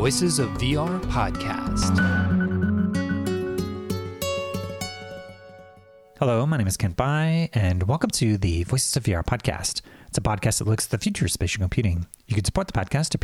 Voices of VR podcast. Hello, my name is Kent Bai, and welcome to the Voices of VR podcast. It's a podcast that looks at the future of spatial computing. You can support the podcast at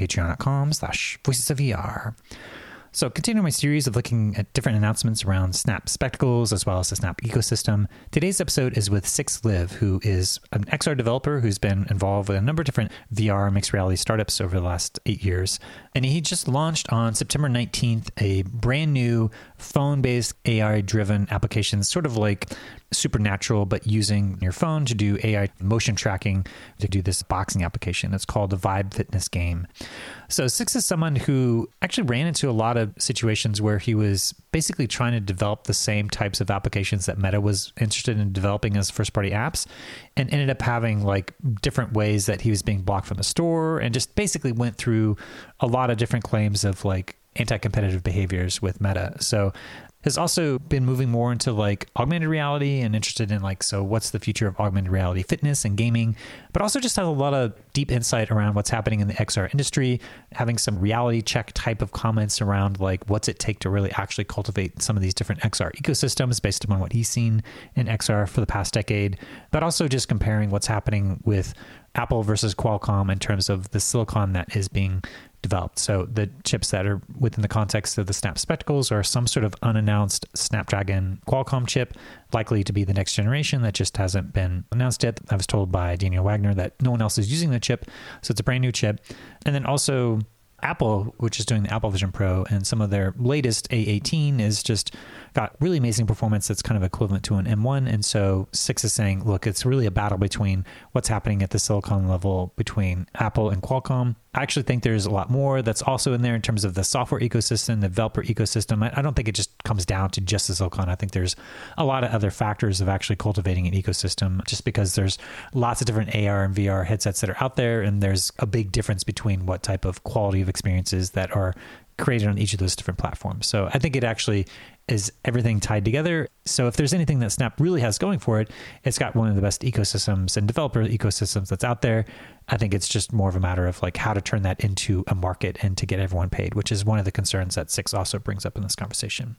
patreon.com/voicesofvr. So continuing my series of looking at different announcements around Snap Spectacles as well as the Snap ecosystem, today's episode is with 6Live, who is an XR developer who's been involved with a number of different VR mixed reality startups over the last 8 years. And he just launched on September 19th a brand new phone-based AI-driven application, sort of like Supernatural, but using your phone to do AI motion tracking to do this boxing application. It's called the Vibe Fitness Game. So Six is someone who actually ran into a lot of situations where he was basically trying to develop the same types of applications that Meta was interested in developing as first-party apps, and ended up having like different ways that he was being blocked from the store, and just basically went through a lot of different claims of like anti-competitive behaviors with Meta. So has also been moving more into like augmented reality and interested in like, so what's the future of augmented reality fitness and gaming, but also just has a lot of deep insight around what's happening in the XR industry, having some reality check type of comments around like what's it take to really actually cultivate some of these different XR ecosystems based upon what he's seen in XR for the past decade, but also just comparing what's happening with Apple versus Qualcomm in terms of the silicon that is being developed. So the chips that are within the context of the Snap Spectacles are some sort of unannounced Snapdragon Qualcomm chip, likely to be the next generation that just hasn't been announced yet. I was told by Daniel Wagner that no one else is using the chip, so it's a brand new chip. And then also Apple, which is doing the Apple Vision Pro, and some of their latest A18 is just got really amazing performance that's kind of equivalent to an M1. And so Six is saying, look, it's really a battle between what's happening at the silicon level between Apple and Qualcomm. I actually think there's a lot more that's also in there in terms of the software ecosystem, the developer ecosystem. I don't think it just comes down to just the silicon. I think there's a lot of other factors of actually cultivating an ecosystem, just because there's lots of different AR and VR headsets that are out there, and there's a big difference between what type of quality of experiences that are created on each of those different platforms. So I think it actually is everything tied together. So if there's anything that Snap really has going for it, it's got one of the best ecosystems and developer ecosystems that's out there. I think it's just more of a matter of like how to turn that into a market and to get everyone paid, which is one of the concerns that Six also brings up in this conversation.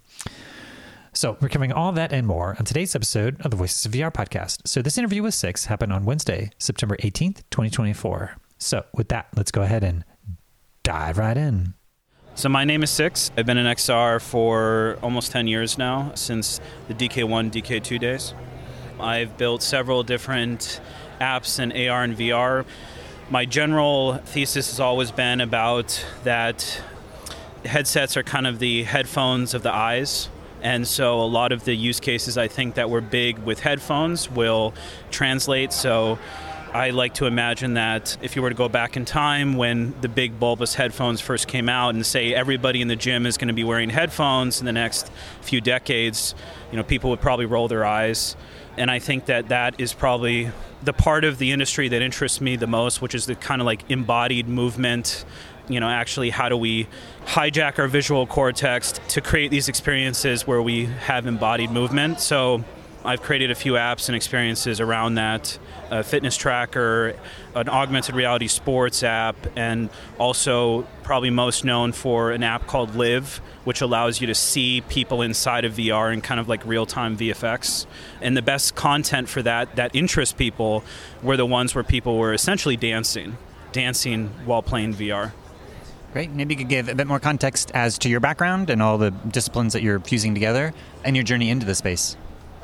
So we're covering all that and more on today's episode of the Voices of VR podcast. So this interview with Six happened on Wednesday, September 18th, 2024. So with that, let's go ahead and dive right in. So my name is Six. I've been in XR for almost 10 years now, since the DK1, DK2 days. I've built several different apps in AR and VR. My general thesis has always been about that headsets are kind of the headphones of the eyes. And so a lot of the use cases I think that were big with headphones will translate. So I like to imagine that if you were to go back in time when the big bulbous headphones first came out and say everybody in the gym is going to be wearing headphones in the next few decades, people would probably roll their eyes. And I think that that is probably the part of the industry that interests me the most, which is the kind of like embodied movement. Actually, how do we hijack our visual cortex to create these experiences where we have embodied movement? So I've created a few apps and experiences around that, a fitness tracker, an augmented reality sports app, and also probably most known for an app called Live, which allows you to see people inside of VR in kind of like real-time VFX. And the best content for that interests people were the ones where people were essentially dancing while playing VR. Great. Maybe you could give a bit more context as to your background and all the disciplines that you're fusing together and your journey into the space.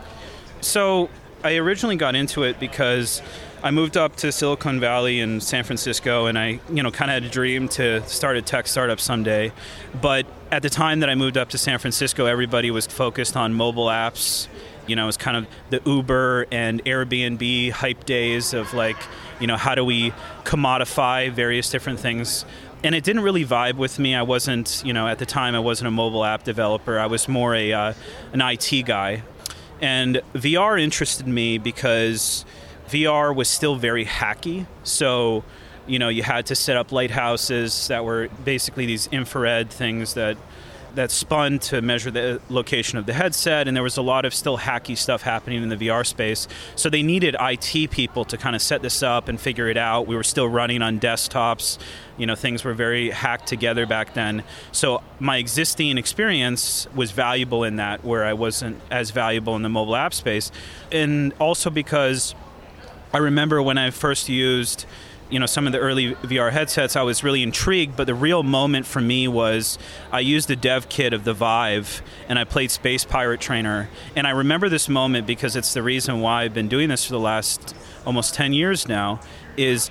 So I originally got into it because I moved up to Silicon Valley in San Francisco, and I, kind of had a dream to start a tech startup someday. But at the time that I moved up to San Francisco, everybody was focused on mobile apps. It was kind of the Uber and Airbnb hype days of like, how do we commodify various different things? And it didn't really vibe with me. I wasn't, at the time, I wasn't a mobile app developer. I was more an IT guy. And VR interested me because VR was still very hacky. So, you had to set up lighthouses that were basically these infrared things that that spun to measure the location of the headset, and there was a lot of still hacky stuff happening in the VR space. So they needed IT people to kind of set this up and figure it out. We were still running on desktops. Things were very hacked together back then. So my existing experience was valuable in that, where I wasn't as valuable in the mobile app space. And also because I remember when I first used some of the early VR headsets, I was really intrigued, but the real moment for me was I used the dev kit of the Vive, and I played Space Pirate Trainer. And I remember this moment because it's the reason why I've been doing this for the last almost 10 years now, is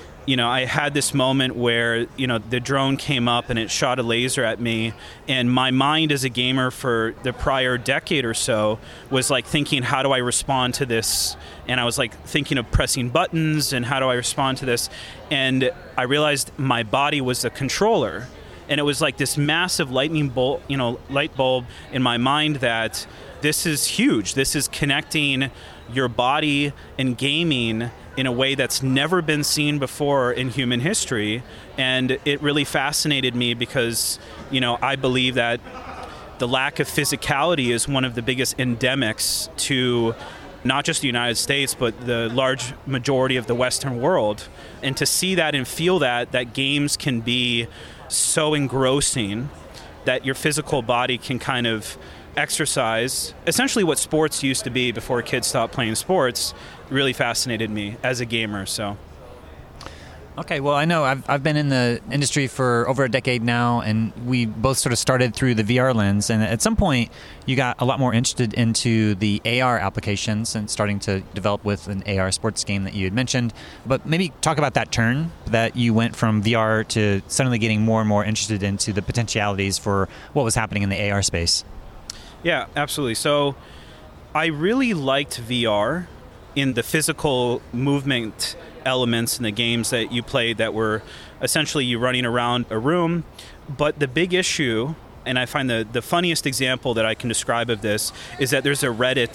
I had this moment where, the drone came up and it shot a laser at me, and my mind as a gamer for the prior decade or so was like thinking, how do I respond to this? And I was like thinking of pressing buttons and how do I respond to this? And I realized my body was the controller. And it was like this massive light bulb in my mind that this is huge. This is connecting your body and gaming in a way that's never been seen before in human history. And it really fascinated me because, I believe that the lack of physicality is one of the biggest endemics to not just the United States, but the large majority of the Western world. And to see that and feel that games can be so engrossing that your physical body can kind of exercise, essentially what sports used to be before kids stopped playing sports, really fascinated me as a gamer. So, okay, well, I know I've been in the industry for over a decade now, and we both sort of started through the VR lens, and at some point you got a lot more interested into the AR applications and starting to develop with an AR sports game that you had mentioned. But maybe talk about that turn that you went from VR to suddenly getting more and more interested into the potentialities for what was happening in the AR space. Yeah, absolutely. So I really liked VR in the physical movement elements in the games that you played that were essentially you running around a room. But the big issue, and I find the funniest example that I can describe of this, is that there's a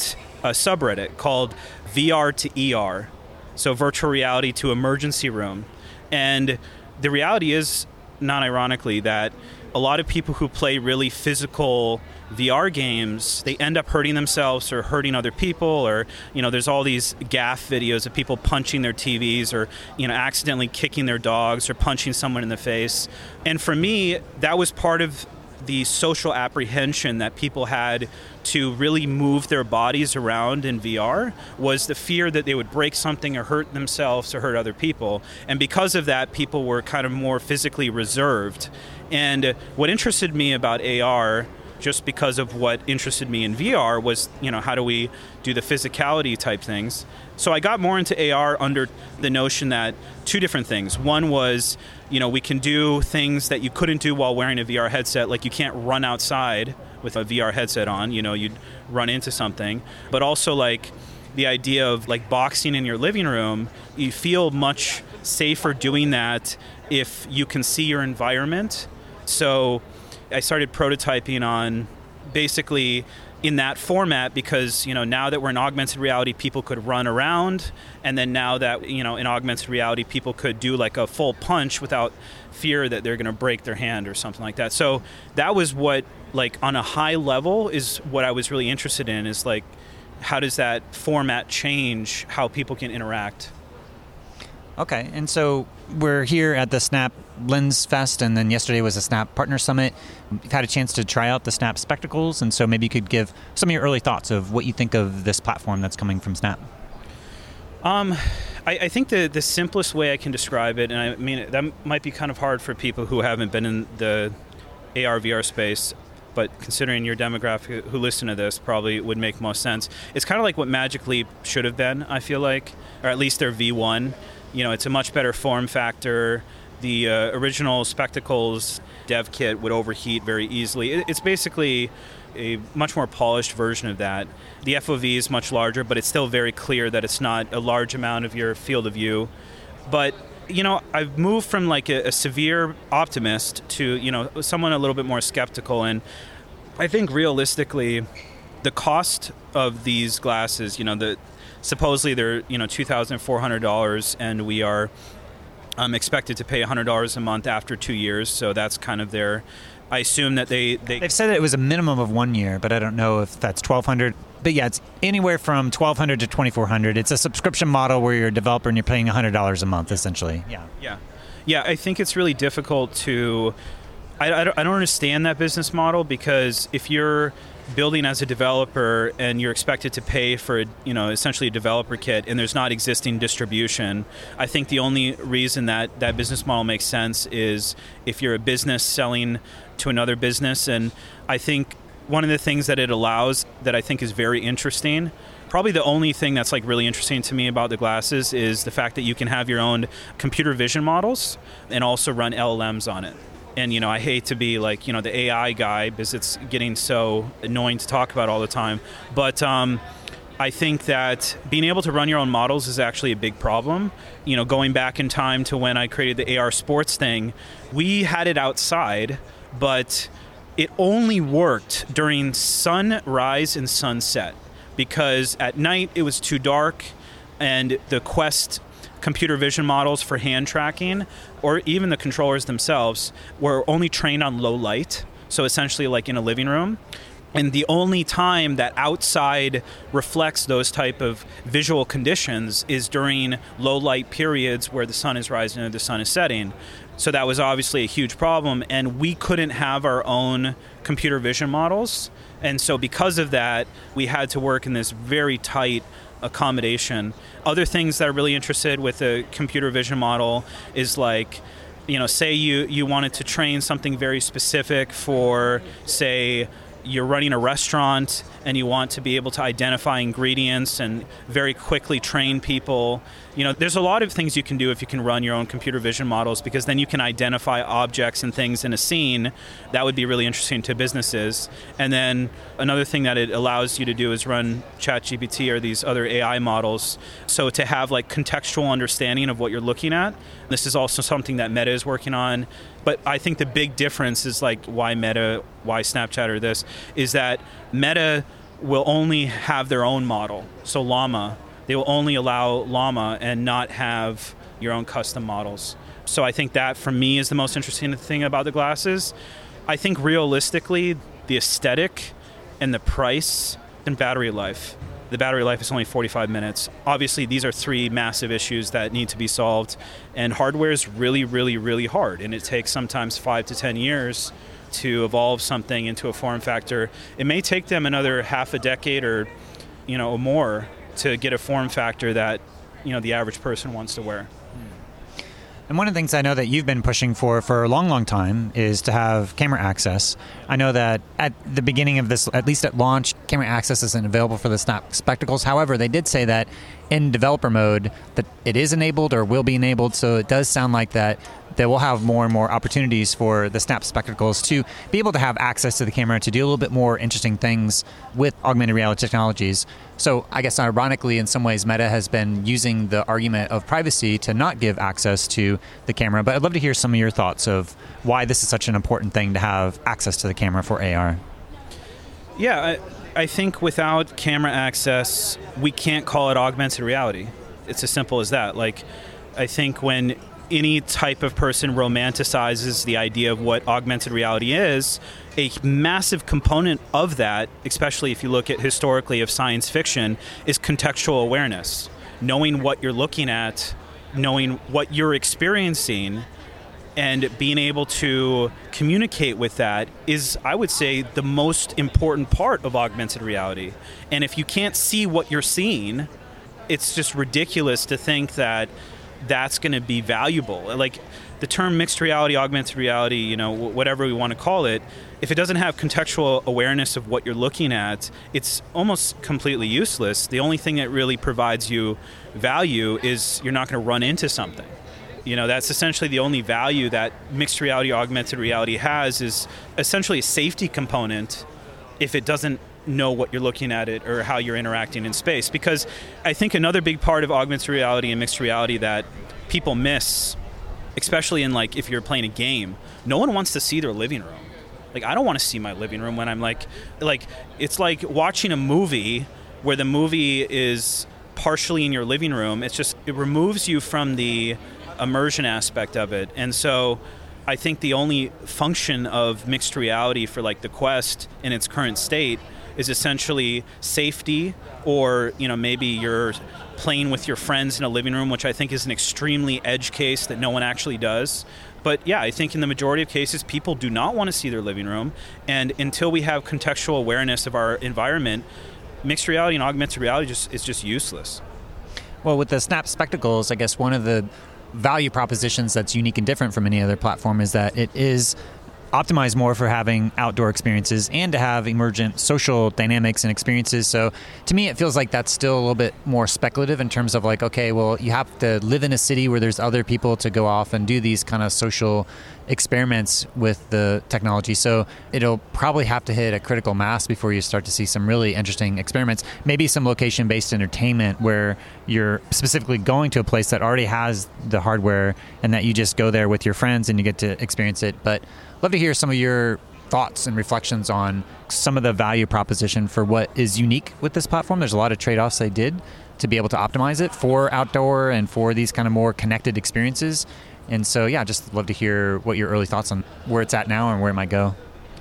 subreddit called VR to ER, so virtual reality to emergency room. And the reality is, not ironically, that a lot of people who play really physical VR games, they end up hurting themselves or hurting other people, or, there's all these gaff videos of people punching their TVs or, accidentally kicking their dogs or punching someone in the face. And for me, that was part of the social apprehension that people had to really move their bodies around in VR, was the fear that they would break something or hurt themselves or hurt other people. And because of that, people were kind of more physically reserved. And what interested me about AR, just because of what interested me in VR, was, how do we do the physicality type things? So I got more into AR under the notion that two different things. One was, we can do things that you couldn't do while wearing a VR headset, like you can't run outside with a VR headset on, you'd run into something. But also like the idea of like boxing in your living room, you feel much safer doing that if you can see your environment. So I started prototyping on basically in that format because, now that we're in augmented reality, people could run around. And then now that, in augmented reality, people could do like a full punch without fear that they're going to break their hand or something like that. So that was what, like on a high level, is what I was really interested in, is like, how does that format change how people can interact? Okay, and so we're here at the Snap Lens Fest, and then yesterday was a Snap Partner Summit. You've had a chance to try out the Snap Spectacles, and so maybe you could give some of your early thoughts of what you think of this platform that's coming from Snap. I think the simplest way I can describe it, and I mean, that might be kind of hard for people who haven't been in the AR, VR space, but considering your demographic who listen to this, probably would make most sense. It's kind of like what Magic Leap should have been, I feel like, or at least their V1. It's a much better form factor. The original Spectacles dev kit would overheat very easily. It's basically a much more polished version of that. The FOV is much larger, but it's still very clear that it's not a large amount of your field of view. But, I've moved from like a severe optimist to, someone a little bit more skeptical. And I think realistically, the cost of these glasses, supposedly they're, $2,400, and we are expected to pay $100 a month after 2 years. So that's kind of their I assume that They've said that it was a minimum of 1 year, but I don't know if that's 1,200. But yeah, it's anywhere from 1,200 to 2,400. It's a subscription model where you're a developer and you're paying $100 a month, essentially. Yeah. I think it's really difficult to. I don't understand that business model, because if you're building as a developer and you're expected to pay for essentially a developer kit and there's not existing distribution, I think the only reason that business model makes sense is if you're a business selling to another business. And I think one of the things that it allows that I think is very interesting, probably the only thing that's like really interesting to me about the glasses, is the fact that you can have your own computer vision models and also run LLMs on it. And, I hate to be like, the AI guy, because it's getting so annoying to talk about all the time. But I think that being able to run your own models is actually a big problem. Going back in time to when I created the AR sports thing, we had it outside, but it only worked during sunrise and sunset, because at night it was too dark, and the Quest computer vision models for hand tracking, or even the controllers themselves, were only trained on low light, so essentially like in a living room. And the only time that outside reflects those type of visual conditions is during low light periods where the sun is rising and the sun is setting. So that was obviously a huge problem, and we couldn't have our own computer vision models. And so because of that, we had to work in this very tight accommodation. Other things that are really interested with a computer vision model is like, say you wanted to train something very specific for, say, you're running a restaurant and you want to be able to identify ingredients and very quickly train people. There's a lot of things you can do if you can run your own computer vision models, because then you can identify objects and things in a scene. That would be really interesting to businesses. And then another thing that it allows you to do is run ChatGPT or these other AI models. So to have like contextual understanding of what you're looking at. This is also something that Meta is working on. But I think the big difference is like why Meta, why Snapchat or this, is that Meta will only have their own model. So Llama, they will only allow Llama and not have your own custom models. So I think that for me is the most interesting thing about the glasses. I think realistically, the aesthetic and the price and battery life. The battery life is only 45 minutes. Obviously, these are three massive issues that need to be solved. And hardware is really, really, really hard. And it takes sometimes 5 to 10 years to evolve something into a form factor. It may take them another half a decade or more to get a form factor that the average person wants to wear. And one of the things I know that you've been pushing for a long, long time is to have camera access. I know that at the beginning of this, at least at launch, camera access isn't available for the Snap Spectacles. However, they did say that in developer mode that it is enabled or will be enabled. So it does sound like that they will have more and more opportunities for the Snap Spectacles to be able to have access to the camera to do a little bit more interesting things with augmented reality technologies. So I guess ironically, in some ways, Meta has been using the argument of privacy to not give access to the camera. But I'd love to hear some of your thoughts of why this is such an important thing to have access to the camera for AR. Yeah, I think without camera access, we can't call it augmented reality. It's as simple as that. Like, I think when any type of person romanticizes the idea of what augmented reality is, a massive component of that, especially if you look at historically of science fiction, is contextual awareness. Knowing what you're looking at, knowing what you're experiencing, and being able to communicate with that is, I would say, the most important part of augmented reality. And if you can't see what you're seeing, it's just ridiculous to think that that's going to be valuable. Like the term mixed reality, augmented reality, whatever we want to call it, if it doesn't have contextual awareness of what you're looking at, it's almost completely useless. The only thing that really provides you value is you're not going to run into something. That's essentially the only value that mixed reality, augmented reality has, is essentially a safety component if it doesn't know what you're looking at it or how you're interacting in space. Because I think another big part of augmented reality and mixed reality that people miss, especially in like if you're playing a game, no one wants to see their living room. Like, I don't want to see my living room when I'm like it's like watching a movie where the movie is partially in your living room. It's just, it removes you from the immersion aspect of it. And so I think the only function of mixed reality for like the Quest in its current state is essentially safety, or maybe you're playing with your friends in a living room, which I think is an extremely edge case that no one actually does. But yeah, I think in the majority of cases, people do not want to see their living room. And until we have contextual awareness of our environment, mixed reality and augmented reality is just useless. Well, with the Snap Spectacles, I guess one of the value propositions that's unique and different from any other platform is that it is optimized more for having outdoor experiences and to have emergent social dynamics and experiences. So to me, it feels like that's still a little bit more speculative in terms of like, okay, well, you have to live in a city where there's other people to go off and do these kind of social experiments with the technology. So it'll probably have to hit a critical mass before you start to see some really interesting experiments. Maybe some location-based entertainment where you're specifically going to a place that already has the hardware and that you just go there with your friends and you get to experience it. But love to hear some of your thoughts and reflections on some of the value proposition for what is unique with this platform. There's a lot of trade-offs they did to be able to optimize it for outdoor and for these kind of more connected experiences. And so, yeah, just love to hear what your early thoughts on where it's at now and where it might go.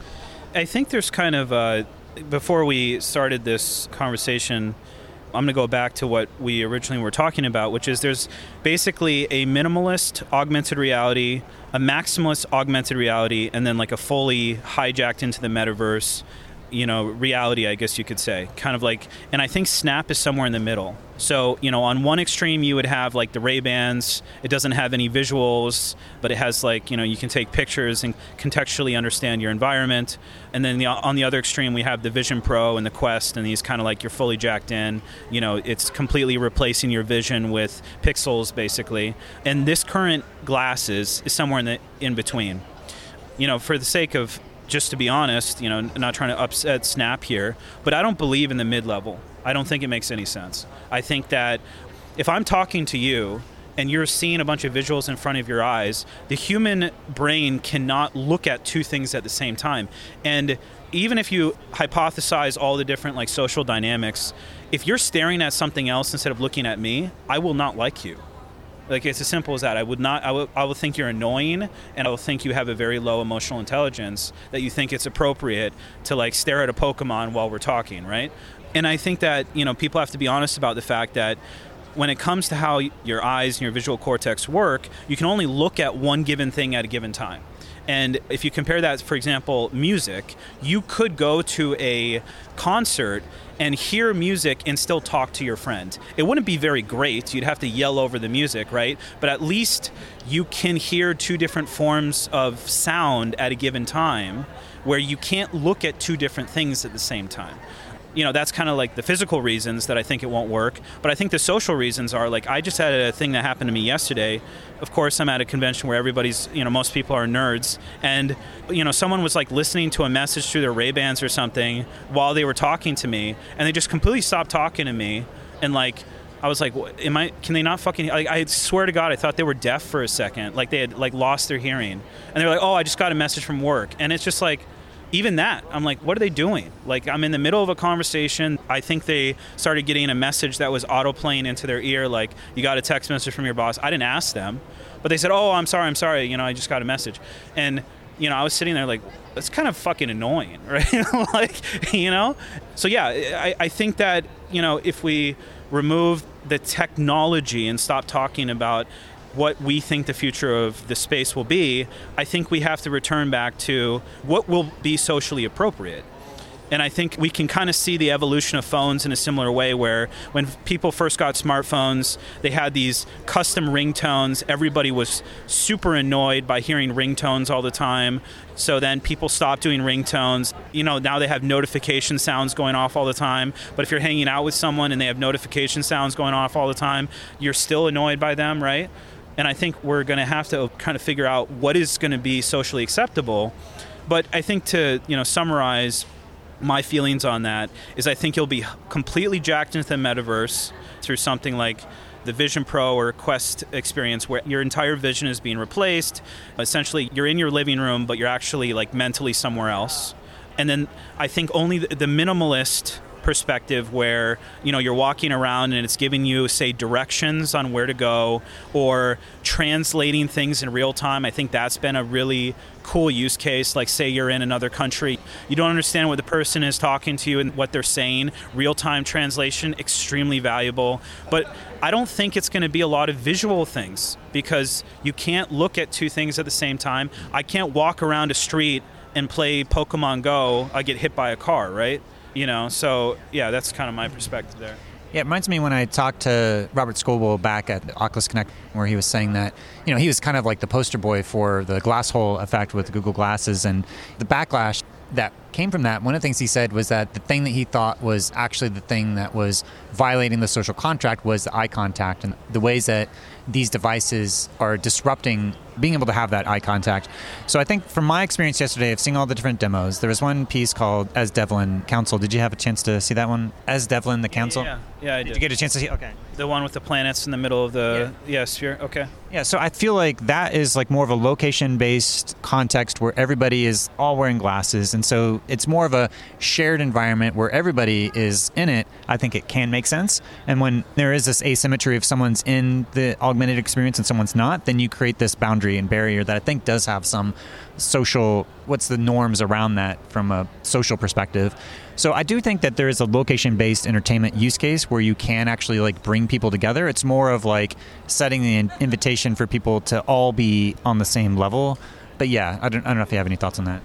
I think there's kind of, before we started this conversation, I'm going to go back to what we originally were talking about, which is there's basically a minimalist augmented reality, a maximalist augmented reality, and then like a fully hijacked into the metaverse, reality, I guess you could say. Kind of like, and I think Snap is somewhere in the middle. So, on one extreme you would have like the Ray-Bans. It doesn't have any visuals, but it has like, you can take pictures and contextually understand your environment. And then on the other extreme we have the Vision Pro and the Quest, and these kind of like you're fully jacked in. It's completely replacing your vision with pixels basically. And this current glasses is somewhere in between. For the sake of, just to be honest, not trying to upset Snap here, but I don't believe in the mid-level. I don't think it makes any sense. I think that if I'm talking to you and you're seeing a bunch of visuals in front of your eyes, the human brain cannot look at two things at the same time. And even if you hypothesize all the different like social dynamics, if you're staring at something else instead of looking at me, I will not like you. Like, it's as simple as that. I will think you're annoying, and I will think you have a very low emotional intelligence, that you think it's appropriate to like stare at a Pokemon while we're talking, right? And I think that, people have to be honest about the fact that when it comes to how your eyes and your visual cortex work, you can only look at one given thing at a given time. And if you compare that, for example, music, you could go to a concert and hear music and still talk to your friend. It wouldn't be very great. You'd have to yell over the music, right? But at least you can hear two different forms of sound at a given time where you can't look at two different things at the same time. That's kind of like the physical reasons that I think it won't work. But I think the social reasons are, like, I just had a thing that happened to me yesterday. Of course, I'm at a convention where everybody's, most people are nerds. And, someone was like listening to a message through their Ray-Bans or something while they were talking to me. And they just completely stopped talking to me. And like, I was like, can they not fucking, like, I swear to God, I thought they were deaf for a second. Like they had like lost their hearing. And they're like, oh, I just got a message from work. And it's just like, even that, I'm like, what are they doing? Like, I'm in the middle of a conversation. I think they started getting a message that was auto-playing into their ear, like, you got a text message from your boss. I didn't ask them, but they said, oh, I'm sorry, I just got a message. And, I was sitting there like, that's kind of fucking annoying, right? So yeah, I think that, if we remove the technology and stop talking about what we think the future of the space will be, I think we have to return back to what will be socially appropriate. And I think we can kind of see the evolution of phones in a similar way, where when people first got smartphones, they had these custom ringtones. Everybody was super annoyed by hearing ringtones all the time. So then people stopped doing ringtones. Now they have notification sounds going off all the time. But if you're hanging out with someone and they have notification sounds going off all the time, you're still annoyed by them, right? And I think we're going to have to kind of figure out what is going to be socially acceptable. But I think to, summarize my feelings on that is, I think you'll be completely jacked into the metaverse through something like the Vision Pro or Quest experience, where your entire vision is being replaced. Essentially, you're in your living room, but you're actually like mentally somewhere else. And then I think only the minimalist perspective where, you're walking around and it's giving you, say, directions on where to go or translating things in real time. I think that's been a really cool use case. Like, say you're in another country, you don't understand what the person is talking to you and what they're saying. Real-time translation, extremely valuable. But I don't think it's going to be a lot of visual things because you can't look at two things at the same time. I can't walk around a street and play Pokemon Go. I get hit by a car, right? So yeah, that's kind of my perspective there. Yeah, it reminds me when I talked to Robert Scoble back at Oculus Connect, where he was saying that, he was kind of like the poster boy for the glass hole effect with Google Glasses and the backlash that came from that. One of the things he said was that the thing that he thought was actually the thing that was violating the social contract was the eye contact and the ways that these devices are disrupting being able to have that eye contact. So I think from my experience yesterday of seeing all the different demos, there was one piece called As Devlin Council. Did you have a chance to see that one? As Devlin the Council? Yeah, I did. Did you get a chance to see? Okay. The one with the planets in the middle of the sphere? Okay. Yeah, so I feel like that is like more of a location-based context where everybody is all wearing glasses. And so it's more of a shared environment where everybody is in it. I think it can make sense. And when there is this asymmetry of someone's in the augmented experience and someone's not, then you create this boundary and barrier that I think does have some social, what's the norms around that from a social perspective. So I do think that there is a location-based entertainment use case where you can actually like bring people together. It's more of like setting the invitation for people to all be on the same level. But yeah, I don't know if you have any thoughts on that.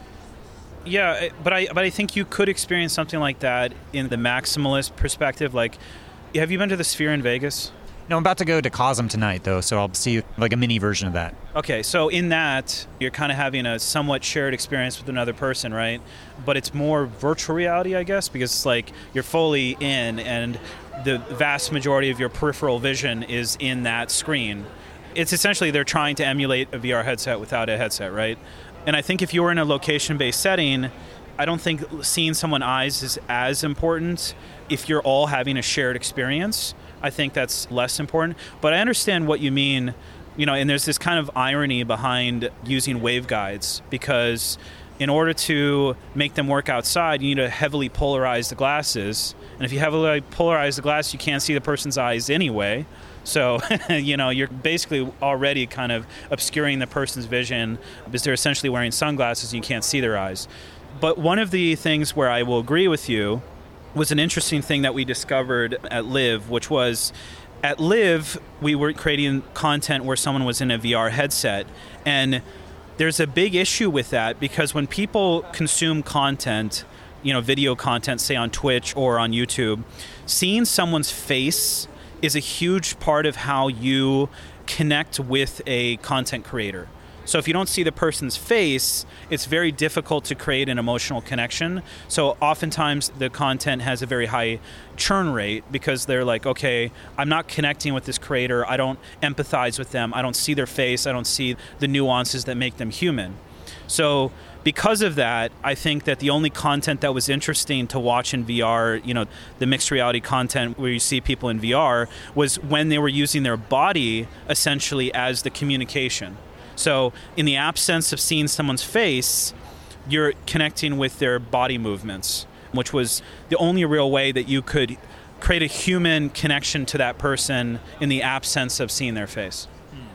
Yeah, but I think you could experience something like that in the maximalist perspective. Like, have you been to the Sphere in Vegas? No, I'm about to go to Cosm tonight, though, so I'll see like a mini version of that. Okay, so in that, you're kind of having a somewhat shared experience with another person, right? But it's more virtual reality, I guess, because it's like you're fully in and the vast majority of your peripheral vision is in that screen. It's essentially they're trying to emulate a VR headset without a headset, right? And I think if you're in a location-based setting, I don't think seeing someone's eyes is as important. If you're all having a shared experience, I think that's less important. But I understand what you mean, and there's this kind of irony behind using waveguides because in order to make them work outside, you need to heavily polarize the glasses. And if you heavily polarize the glass, you can't see the person's eyes anyway. So, you're basically already kind of obscuring the person's vision because they're essentially wearing sunglasses and you can't see their eyes. But one of the things where I will agree with you was an interesting thing that we discovered at Live, which was at Live, we were creating content where someone was in a VR headset. And there's a big issue with that because when people consume content, video content, say on Twitch or on YouTube, seeing someone's face is a huge part of how you connect with a content creator. So if you don't see the person's face, it's very difficult to create an emotional connection. So oftentimes the content has a very high churn rate because they're like, okay, I'm not connecting with this creator. I don't empathize with them. I don't see their face. I don't see the nuances that make them human. So because of that, I think that the only content that was interesting to watch in VR, the mixed reality content where you see people in VR, was when they were using their body essentially as the communication. So in the absence of seeing someone's face, you're connecting with their body movements, which was the only real way that you could create a human connection to that person in the absence of seeing their face.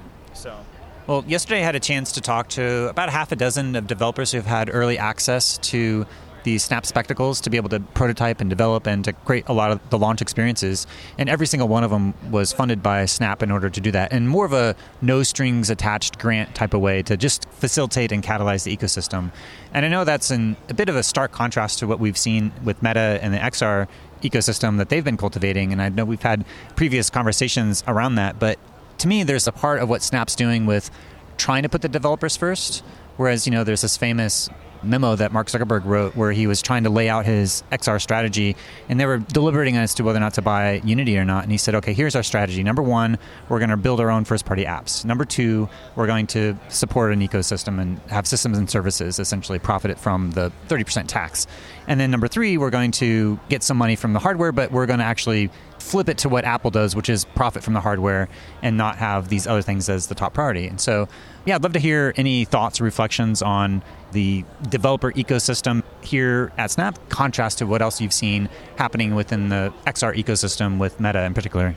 Well, yesterday I had a chance to talk to about half a dozen of developers who've had early access to these Snap Spectacles to be able to prototype and develop and to create a lot of the launch experiences. And every single one of them was funded by Snap in order to do that, and more of a no strings attached grant type of way to just facilitate and catalyze the ecosystem. And I know that's a bit of a stark contrast to what we've seen with Meta and the XR ecosystem that they've been cultivating. And I know we've had previous conversations around that, but to me, there's a part of what Snap's doing with trying to put the developers first, whereas, there's this famous memo that Mark Zuckerberg wrote where he was trying to lay out his XR strategy, and they were deliberating as to whether or not to buy Unity or not. And he said, okay, here's our strategy. Number one, we're going to build our own first-party apps. Number two, we're going to support an ecosystem and have systems and services essentially profited from the 30% tax. And then number three, we're going to get some money from the hardware, but we're going to actually flip it to what Apple does, which is profit from the hardware and not have these other things as the top priority. And so, yeah, I'd love to hear any thoughts or reflections on the developer ecosystem here at Snap, contrast to what else you've seen happening within the XR ecosystem with Meta in particular.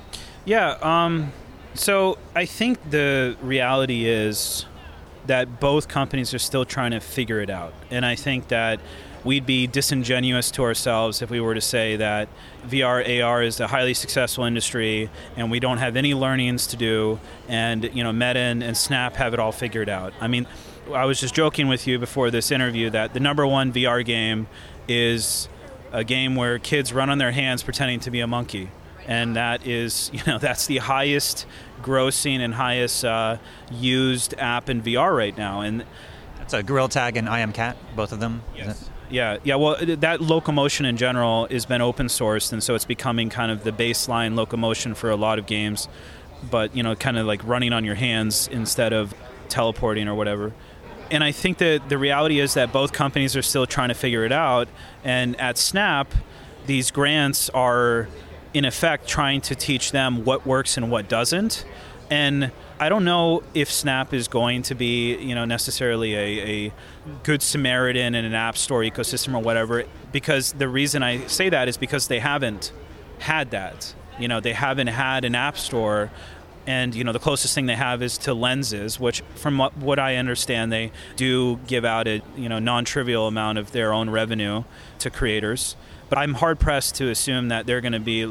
Yeah, so I think the reality is that both companies are still trying to figure it out. And I think that we'd be disingenuous to ourselves if we were to say that VR, AR is a highly successful industry and we don't have any learnings to do, and Meta and Snap have it all figured out. I mean, I was just joking with you before this interview that the number one VR game is a game where kids run on their hands pretending to be a monkey. And that is, that's the highest grossing and highest used app in VR right now. And that's a Gorilla Tag and I Am Cat, both of them. Yes. Yeah. Well, that Locomotion in general has been open sourced, and so it's becoming kind of the baseline Locomotion for a lot of games. But kind of like running on your hands instead of teleporting or whatever. And I think that the reality is that both companies are still trying to figure it out. And at Snap, these grants are, in effect, trying to teach them what works and what doesn't. And I don't know if Snap is going to be, necessarily a good Samaritan in an app store ecosystem or whatever, because the reason I say that is because they haven't had that. They haven't had an app store, and the closest thing they have is to Lenses, which, from what I understand, they do give out a non-trivial amount of their own revenue to creators. But I'm hard-pressed to assume that they're going to be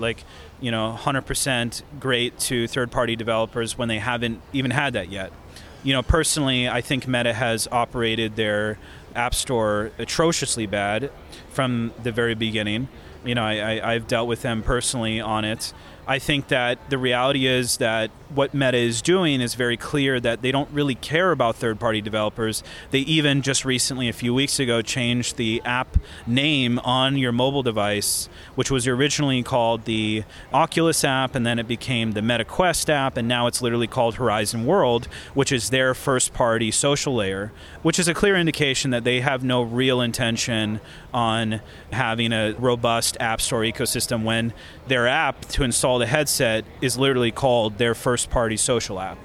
100% great to third-party developers when they haven't even had that yet. Personally, I think Meta has operated their app store atrociously bad from the very beginning. I've dealt with them personally on it. I think that the reality is that what Meta is doing is very clear that they don't really care about third-party developers. They even just recently, a few weeks ago, changed the app name on your mobile device, which was originally called the Oculus app, and then it became the Meta Quest app, and now it's literally called Horizon World, which is their first-party social layer, which is a clear indication that they have no real intention on having a robust app store ecosystem when their app to install the headset is literally called their first-party social app.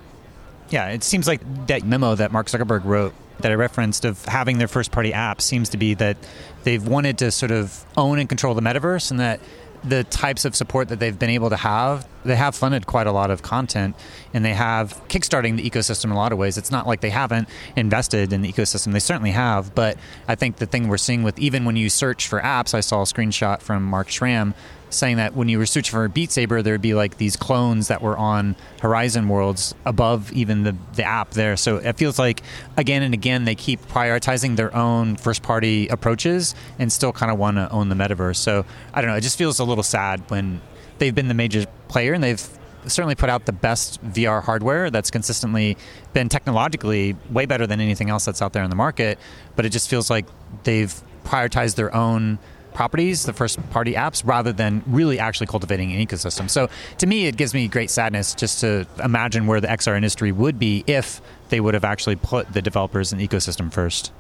Yeah, it seems like that memo that Mark Zuckerberg wrote that I referenced of having their first-party app seems to be that they've wanted to sort of own and control the metaverse, and that the types of support that they've been able to have, they have funded quite a lot of content, and they have kickstarting the ecosystem in a lot of ways. It's not like they haven't invested in the ecosystem. They certainly have, but I think the thing we're seeing with, even when you search for apps, I saw a screenshot from Mark Schramm saying that when you were searching for Beat Saber, there would be like these clones that were on Horizon Worlds above even the app there. So it feels like again and again they keep prioritizing their own first-party approaches and still kind of want to own the metaverse. So I don't know, it just feels a little sad when they've been the major player and they've certainly put out the best VR hardware that's consistently been technologically way better than anything else that's out there in the market, but it just feels like they've prioritized their own properties, the first-party apps, rather than really actually cultivating an ecosystem. So to me, it gives me great sadness just to imagine where the XR industry would be if they would have actually put the developers and ecosystem first.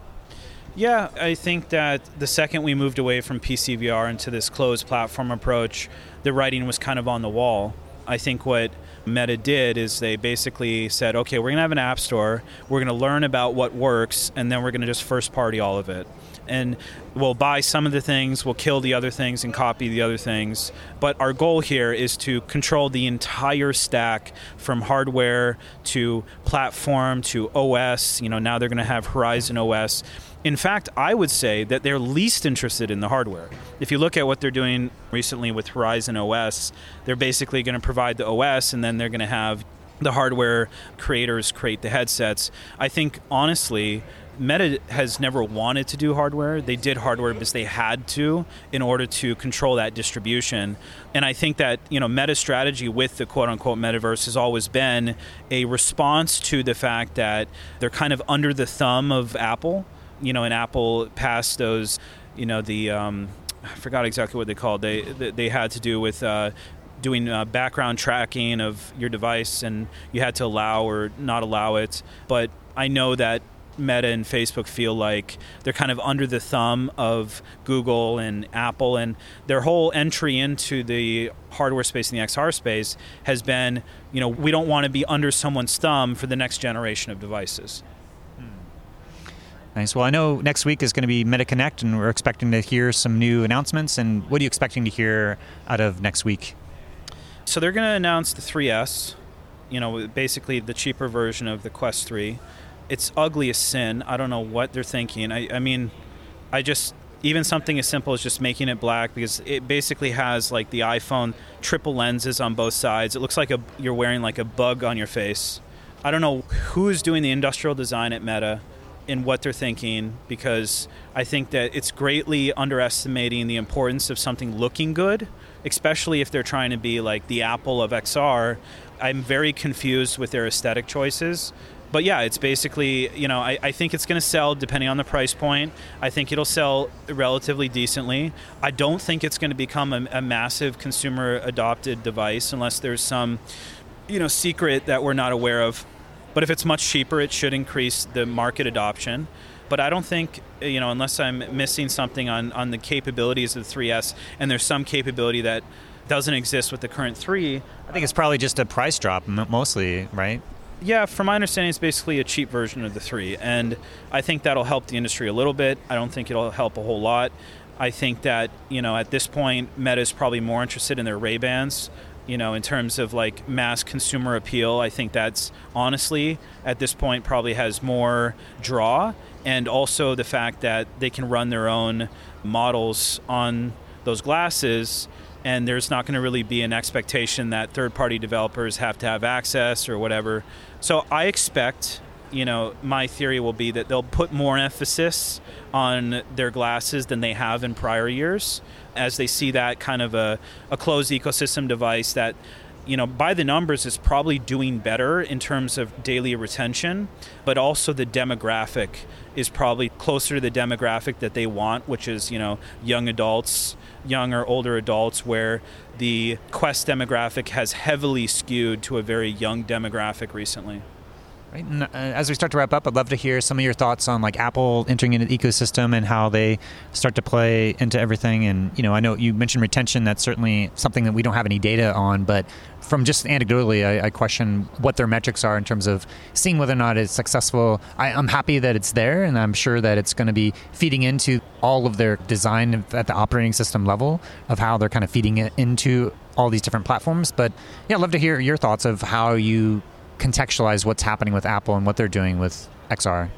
Yeah, I think that the second we moved away from PC VR into this closed platform approach, the writing was kind of on the wall. I think what Meta did is they basically said, okay, we're going to have an app store, we're going to learn about what works, and then we're going to just first-party all of it. And we'll buy some of the things, we'll kill the other things and copy the other things. But our goal here is to control the entire stack from hardware to platform to OS. Now they're going to have Horizon OS. In fact, I would say that they're least interested in the hardware. If you look at what they're doing recently with Horizon OS, they're basically going to provide the OS, and then they're going to have the hardware creators create the headsets. I think, honestly, Meta has never wanted to do hardware. They did hardware because they had to in order to control that distribution. And I think that, Meta's strategy with the quote-unquote metaverse has always been a response to the fact that they're kind of under the thumb of Apple. And Apple passed those, I forgot exactly what they called. They had to do with doing background tracking of your device, and you had to allow or not allow it. But I know that Meta and Facebook feel like they're kind of under the thumb of Google and Apple, and their whole entry into the hardware space and the XR space has been, we don't want to be under someone's thumb for the next generation of devices. Nice. Well, I know next week is going to be MetaConnect, and we're expecting to hear some new announcements. And what are you expecting to hear out of next week? So they're going to announce the 3S, basically the cheaper version of the Quest 3. It's ugly as sin. I don't know what they're thinking. Even something as simple as just making it black, because it basically has like the iPhone triple lenses on both sides. It looks like you're wearing like a bug on your face. I don't know who's doing the industrial design at Meta and what they're thinking, because I think that it's greatly underestimating the importance of something looking good, especially if they're trying to be like the Apple of XR. I'm very confused with their aesthetic choices. But yeah, it's basically, I think it's going to sell depending on the price point. I think it'll sell relatively decently. I don't think it's going to become a massive consumer adopted device unless there's some, secret that we're not aware of. But if it's much cheaper, it should increase the market adoption. But I don't think, unless I'm missing something on the capabilities of the 3S, and there's some capability that doesn't exist with the current 3. I think it's probably just a price drop mostly, right? Yeah, from my understanding, it's basically a cheap version of the 3. And I think that'll help the industry a little bit. I don't think it'll help a whole lot. I think that, at this point, Meta's probably more interested in their Ray-Bans. In terms of like mass consumer appeal, I think that's honestly at this point probably has more draw, and also the fact that they can run their own models on those glasses, and there's not going to really be an expectation that third-party developers have to have access or whatever. So I expect, my theory will be that they'll put more emphasis on their glasses than they have in prior years, as they see that kind of a closed ecosystem device that, by the numbers is probably doing better in terms of daily retention, but also the demographic is probably closer to the demographic that they want, which is, young adults, young or older adults, where the Quest demographic has heavily skewed to a very young demographic recently. Right. And as we start to wrap up, I'd love to hear some of your thoughts on like Apple entering into the ecosystem and how they start to play into everything. And, I know you mentioned retention. That's certainly something that we don't have any data on, but from just anecdotally, I question what their metrics are in terms of seeing whether or not it's successful. I'm happy that it's there, and I'm sure that it's going to be feeding into all of their design at the operating system level of how they're kind of feeding it into all these different platforms. But yeah, I'd love to hear your thoughts of how you contextualize what's happening with Apple and what they're doing with XR.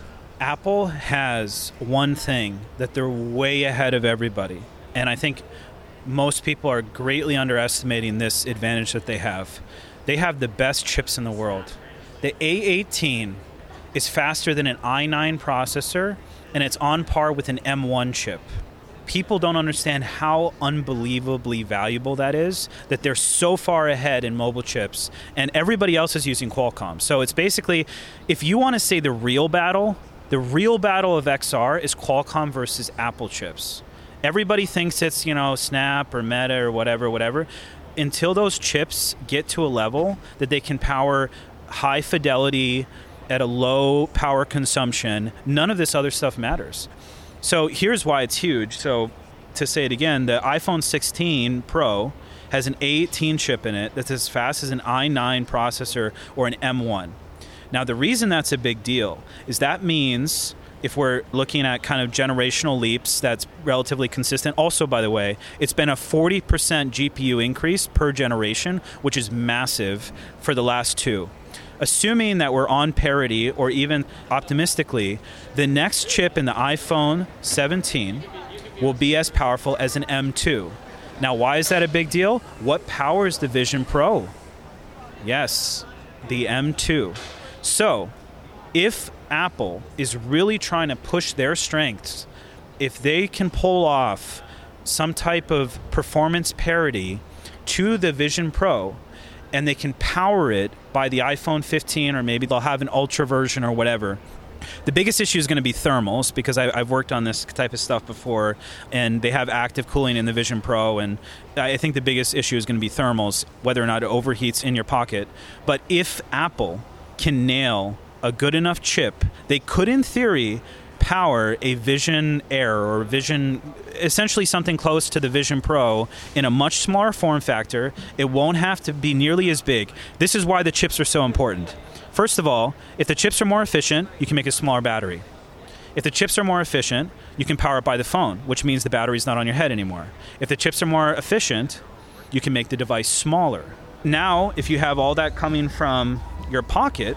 Apple has one thing that they're way ahead of everybody, and I think most people are greatly underestimating this advantage that they have. They have the best chips in the world. The A18 is faster than an i9 processor, and it's on par with an M1 chip. People don't understand how unbelievably valuable that is, that they're so far ahead in mobile chips, and everybody else is using Qualcomm. So it's basically, if you want to say the real battle of XR is Qualcomm versus Apple chips. Everybody thinks it's, Snap or Meta or whatever. Until those chips get to a level that they can power high fidelity at a low power consumption, none of this other stuff matters. So here's why it's huge. So to say it again, the iPhone 16 Pro has an A18 chip in it that's as fast as an i9 processor or an M1. Now, the reason that's a big deal is that means if we're looking at kind of generational leaps, that's relatively consistent. Also, by the way, it's been a 40% GPU increase per generation, which is massive for the last two. Assuming that we're on parity, or even optimistically, the next chip in the iPhone 17 will be as powerful as an M2. Now, why is that a big deal? What powers the Vision Pro? Yes, the M2. So, if Apple is really trying to push their strengths, if they can pull off some type of performance parity to the Vision Pro, and they can power it by the iPhone 15, or maybe they'll have an Ultra version or whatever. The biggest issue is going to be thermals, because I've worked on this type of stuff before, and they have active cooling in the Vision Pro, and I think the biggest issue is going to be thermals, whether or not it overheats in your pocket. But if Apple can nail a good enough chip, they could, in theory, power a Vision Air or Vision, essentially something close to the Vision Pro in a much smaller form factor. It won't have to be nearly as big. This is why the chips are so important. First of all, if the chips are more efficient, you can make a smaller battery. If the chips are more efficient, you can power it by the phone, which means the battery's not on your head anymore. If the chips are more efficient, you can make the device smaller. Now, if you have all that coming from your pocket,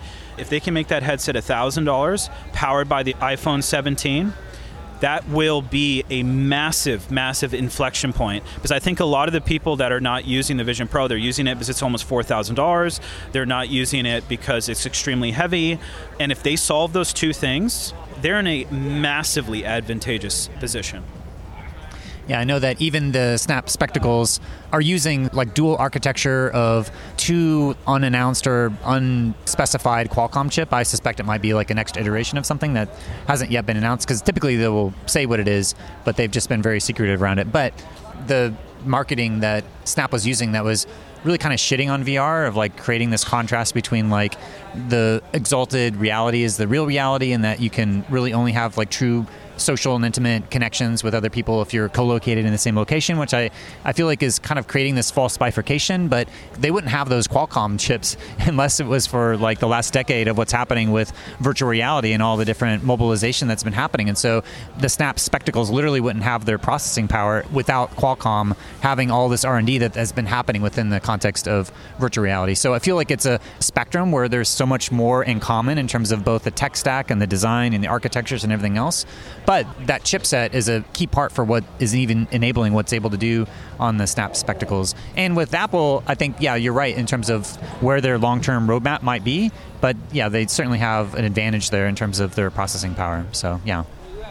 if they can make that headset $1,000 powered by the iPhone 17, that will be a massive, massive inflection point. Because I think a lot of the people that are not using the Vision Pro, they're using it because it's almost $4,000. They're not using it because it's extremely heavy. And if they solve those two things, they're in a massively advantageous position. Yeah, I know that even the Snap Spectacles are using like dual architecture of two unannounced or unspecified Qualcomm chip. I suspect it might be like a next iteration of something that hasn't yet been announced, because typically they will say what it is, but they've just been very secretive around it. But the marketing that Snap was using that was really kind of shitting on VR, of like creating this contrast between like the exalted reality is the real reality, and that you can really only have like true social and intimate connections with other people if you're co-located in the same location, which I feel like is kind of creating this false bifurcation. But they wouldn't have those Qualcomm chips unless it was for like the last decade of what's happening with virtual reality and all the different mobilization that's been happening. And so the Snap Spectacles literally wouldn't have their processing power without Qualcomm having all this R&D that has been happening within the context of virtual reality. So I feel like it's a spectrum where there's so much more in common in terms of both the tech stack and the design and the architectures and everything else. But that chipset is a key part for what is even enabling what's able to do on the Snap Spectacles. And with Apple, I think, yeah, you're right in terms of where their long-term roadmap might be. But yeah, they certainly have an advantage there in terms of their processing power. So, yeah.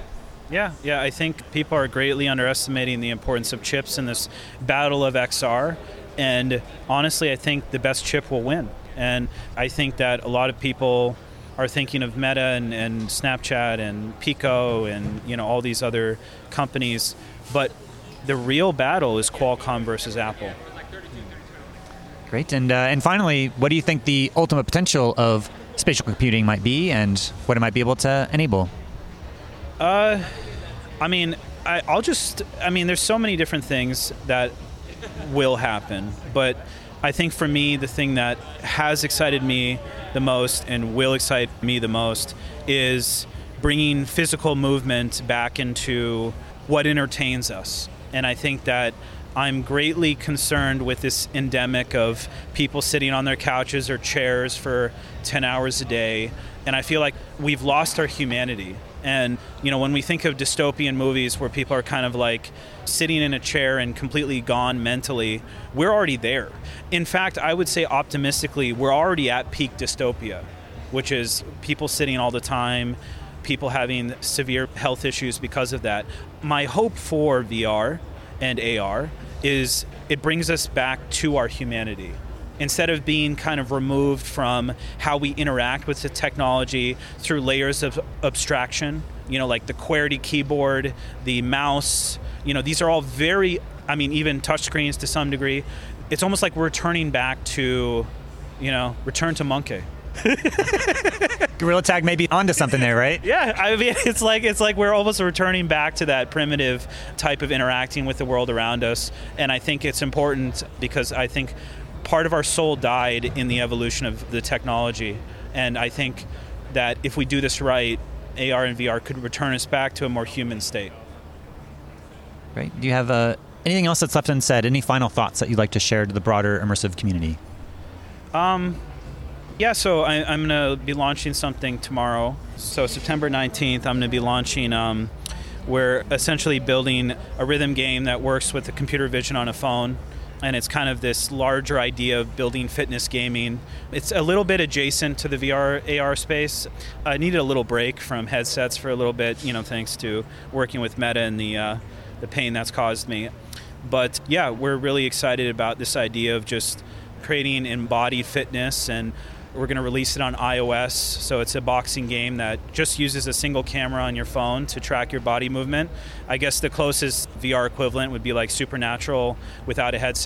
Yeah, I think people are greatly underestimating the importance of chips in this battle of XR. And honestly, I think the best chip will win. And I think that a lot of people are thinking of Meta and Snapchat and Pico and all these other companies, but the real battle is Qualcomm versus Apple. Great, and finally, what do you think the ultimate potential of spatial computing might be, and what it might be able to enable? There's so many different things that will happen, but I think for me, the thing that has excited me the most and will excite me the most is bringing physical movement back into what entertains us. And I think that I'm greatly concerned with this endemic of people sitting on their couches or chairs for 10 hours a day. And I feel like we've lost our humanity. And, when we think of dystopian movies where people are kind of like sitting in a chair and completely gone mentally, we're already there. In fact, I would say optimistically, we're already at peak dystopia, which is people sitting all the time, people having severe health issues because of that. My hope for VR and AR is it brings us back to our humanity. Instead of being kind of removed from how we interact with the technology through layers of abstraction, like the QWERTY keyboard, the mouse, these are all very, even touchscreens to some degree. It's almost like we're turning back to, return to Monkey. Gorilla Tag may be onto something there, right? Yeah, it's like we're almost returning back to that primitive type of interacting with the world around us. And I think it's important because I think part of our soul died in the evolution of the technology. And I think that if we do this right, AR and VR could return us back to a more human state. Great. Do you have anything else that's left unsaid? Any final thoughts that you'd like to share to the broader immersive community? So I'm going to be launching something tomorrow. So September 19th, I'm going to be launching, we're essentially building a rhythm game that works with the computer vision on a phone. And it's kind of this larger idea of building fitness gaming. It's a little bit adjacent to the VR, AR space. I needed a little break from headsets for a little bit, thanks to working with Meta and the pain that's caused me. But yeah, we're really excited about this idea of just creating embodied fitness, and we're going to release it on iOS. So it's a boxing game that just uses a single camera on your phone to track your body movement. I guess the closest VR equivalent would be like Supernatural without a headset.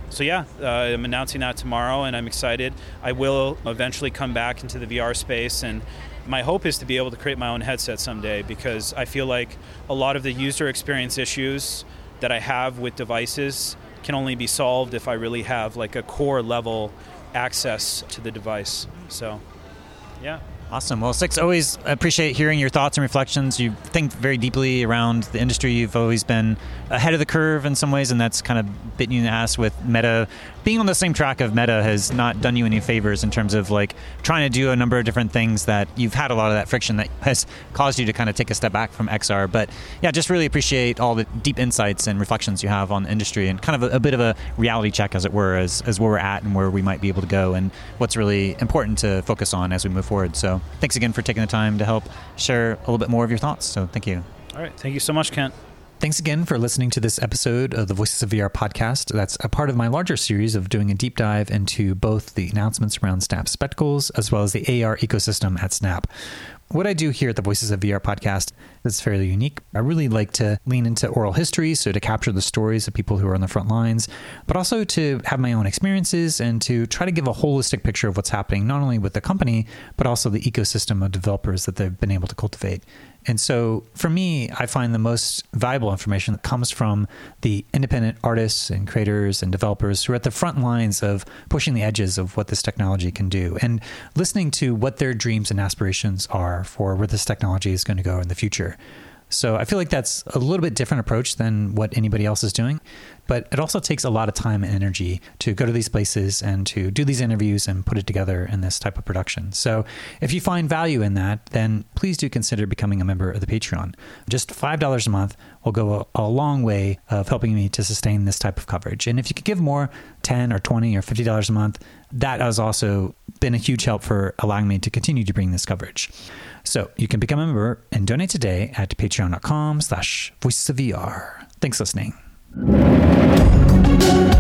I'm announcing that tomorrow, and I'm excited. I will eventually come back into the VR space, and my hope is to be able to create my own headset someday, because I feel like a lot of the user experience issues that I have with devices can only be solved if I really have like a core level access to the device. So, yeah. Awesome. Well, Six, always appreciate hearing your thoughts and reflections. You think very deeply around the industry. You've always been ahead of the curve in some ways, and that's kind of bitten you in the ass with Meta. Being on the same track of Meta has not done you any favors in terms of like trying to do a number of different things that you've had a lot of that friction that has caused you to kind of take a step back from XR. But yeah, just really appreciate all the deep insights and reflections you have on the industry, and kind of a bit of a reality check, as it were, as where we're at and where we might be able to go, and what's really important to focus on as we move forward. So thanks again for taking the time to help share a little bit more of your thoughts. So thank you. All right. Thank you so much, Kent. Thanks again for listening to this episode of the Voices of VR podcast. That's a part of my larger series of doing a deep dive into both the announcements around Snap Spectacles as well as the AR ecosystem at Snap. What I do here at the Voices of VR podcast is fairly unique. I really like to lean into oral history, so to capture the stories of people who are on the front lines, but also to have my own experiences and to try to give a holistic picture of what's happening, not only with the company, but also the ecosystem of developers that they've been able to cultivate. And so for me, I find the most valuable information that comes from the independent artists and creators and developers who are at the front lines of pushing the edges of what this technology can do, and listening to what their dreams and aspirations are for where this technology is going to go in the future. So I feel like that's a little bit different approach than what anybody else is doing, but it also takes a lot of time and energy to go to these places and to do these interviews and put it together in this type of production. So if you find value in that, then please do consider becoming a member of the Patreon. Just $5 a month will go a long way of helping me to sustain this type of coverage. And if you could give more, $10 or $20 or $50 a month, that has also been a huge help for allowing me to continue to bring this coverage. So you can become a member and donate today at patreon.com/voicesofvr. Thanks for listening.